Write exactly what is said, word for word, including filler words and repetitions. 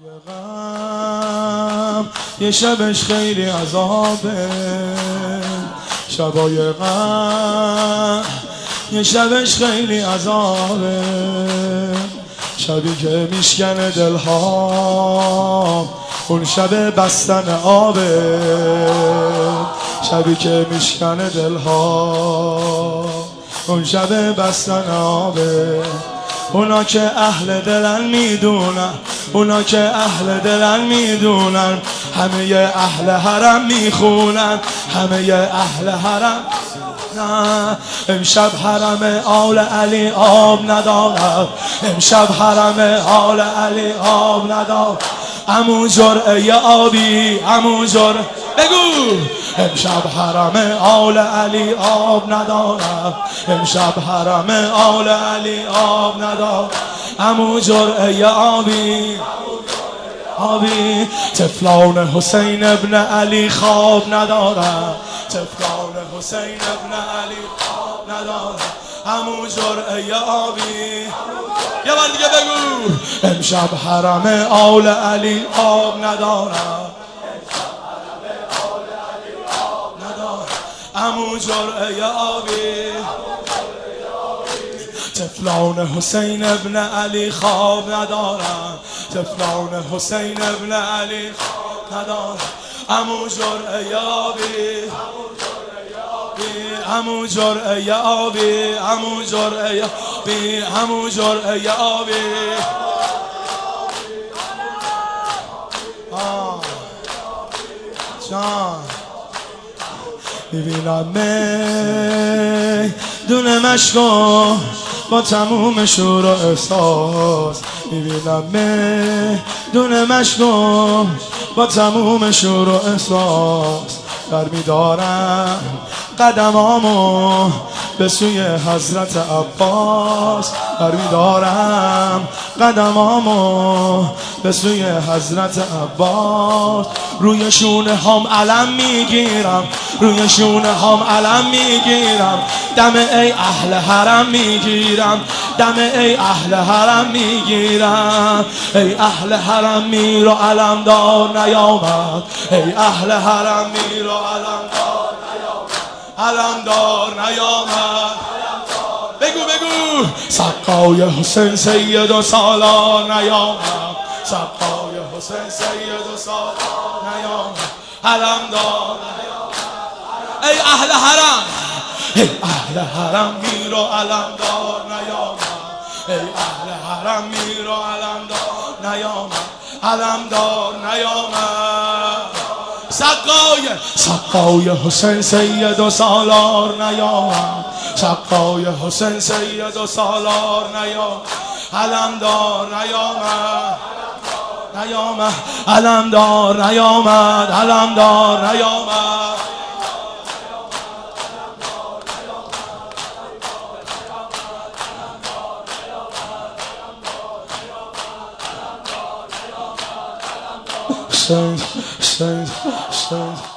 غم یه شبش خیلی عذابه، شبای غم یه شبش خیلی عذابه، شبی که میشکنه دلها اون شب بستن آبه، شبی که میشکنه دلها اون شب بستن آبه. اونا که اهل دلن میدونن، اونا که اهل دلن میدونن، همه اهل حرم میخونن، همه اهل حرم. نه امشب حرم آل علی آب ندارد، امشب حرم آل علی آب ندارد. عمو جرعه آبی، عمو جرعه بگو. امشب حرم آل علی آب ندارد، امشب حرم آل علی آب ندارد. عمو جرعه آبی، آبی. طفلان حسین ابن علی خواب ندارد، طفلان حسین ابن علی خواب ندارد. عمو جرعه آبی. یه بار دیگه بگو. امشب حرم آل علی آب ندارد، عمو جرعه آبی. طفلان حسین ابن علی خواب ندارن، طفلان حسین ابن علی خواب ندارن. عمو جرعه آبی، عمو جرعه آبی، عمو جرعه آبی، عمو جرعه آبی. آه جان میبینم دونه مشکو با تموم شور و احساس، میبینم دونه مشکو با تموم شور و احساس. در میدارم قدمامو به سوی حضرت عباس، در میدارم قدمامو به سوی حضرت عباس. روی شونه هم علم میگیرم، روی شونه هم علم میگیرم. دم ای اهل حرم میگیرم، دم ای اهل حرم میگیرم. ای اهل حرم میر و علم دار نیامد، ای اهل حرم میر و علم دار نیامد، علم دار نیامد. بگو بگو. سقای حسین سید و سالار نیامد، سقای حسین سید و سالار نیامد، علم دار نیامد. ای اهل حرم، ای اهل حرم میر و علم دار نیامد، ای اهل حرم میر و علم دار نیامد، علم دار نیامد. سقای سقای حسین سید و سالار نیامد، سقای حسین سید و سالار نیامد، علم دار نیامد، نیامد. علم دار نیامد، علم دار نیامد. Sing, sing, sing.